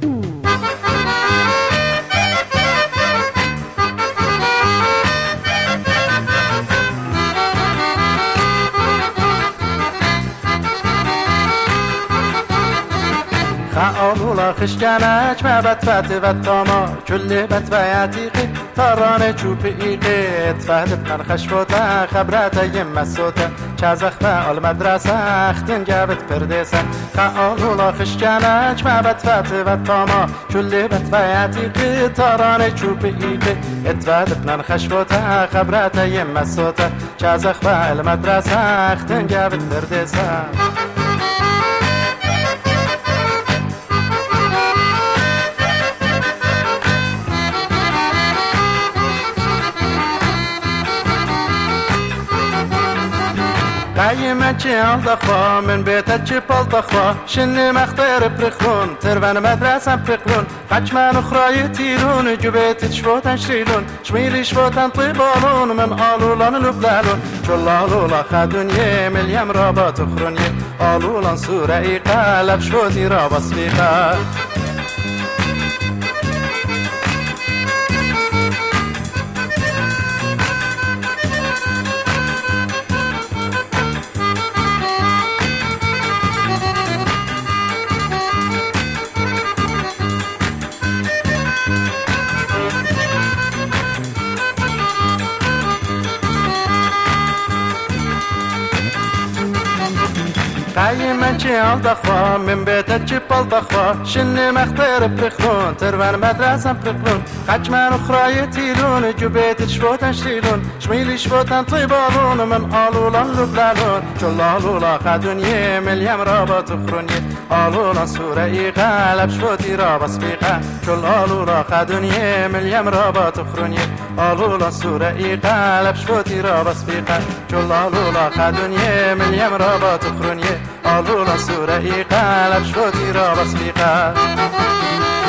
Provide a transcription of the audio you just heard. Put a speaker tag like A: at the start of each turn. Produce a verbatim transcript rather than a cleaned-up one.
A: خالولا خشكانك ما بتفات بتاما كل بتفاياتي ترانه چوبی قیت فهد من خشفوتا خبرات یم مسوتا چازخ با المدرسه اختن جابت پردیسه خالولا خشکانک ما بتفات و تاما کلی بتفایتی قیت ترانه چوبی قیت فهد من خشفوتا خبرات یم مسوتا چازخ با المدرسه اختن جابت پردیسه قايمة جيال دخوا من بيتها جبال دخوا شني مختار برخلون تربان مدرسة برخلون قجمان أخرى يتيرون جبيت شفوتان شريلون شميلي شفوتان طيبالون من آلولان لبلالون جلالولا خادون يمل يم رابط أخرون يم آلولان سورة قلب شفوتي رابط فيقا قايمة جيال دخوا من بيتها جبال دخوا شني مختار برخلون تربان مدرسة برخلون قجمان أخرى يتيلون جبيت شفوتان شريلون شميلي شفوتان طيبالون من آلولان لبلالون جلالولا خادون يمل يم رابط أخرون آلولان سورة غالب شفوتي رابط بيقا جلالولا خادون يمل يم رابط أخرون آلولان سورة غالب شفوتي رابط بيقا جلالولا خادون يمل يم رابط أخرون آلولا سورة قلب شفوتي رابط بيقا